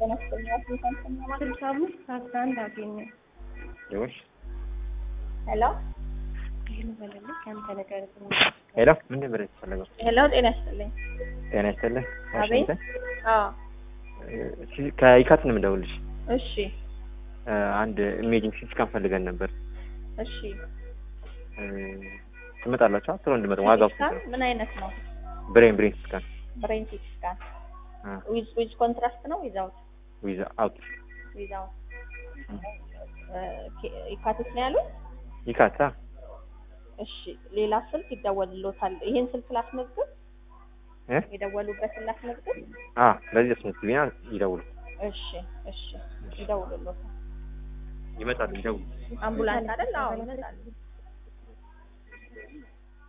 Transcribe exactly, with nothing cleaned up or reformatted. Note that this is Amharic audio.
Hello? Hello? ምን ነበር የተፈለገው? Hello, ጤና ይስጥልኝ። ጤና ይስጥልኝ። አቤት። አዎ። እሺ ከይካት ነው የምደውልልሽ። እሺ። አንድ ኢሜጂንግ ሲቲ ስካን ፈልገን ነበር። እሺ። ትመጣላችሁ? ቶሎ እንድመጣ ዋጋው ምን አይነት ነው? ብሬን ብሬን ስካን ብሬን ሲቲ ስካን ዊዝ ዊዝ ኮንትራስት ነው ዊዛውት? ዊዛውት ዊዛውት ይካትት ነው ያሉት? ይካታ። እሺ ሌላ ስልክ ይደወልልዎታል። ይሄን ስልክ ላስመዝግብ? እ የደወሉበትን ላስመዝግብ? አ ለዚህ አስመዝግቢና ይደውሉ። እሺ እሺ ይደውልልዎታል። ይመጣሉ ይደውሉ። አምቡላንስ አይደል? አዎ ይመጣሉ።